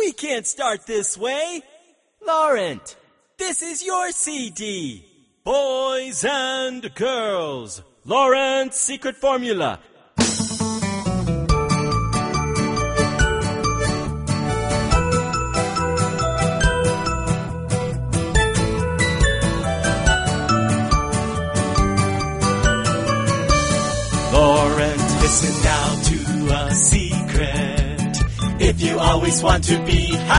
We can't start this way. Laurent, this is your CD. Boys and girls, Laurent's secret formula. Laurent, listen now to a secret. If you always want to be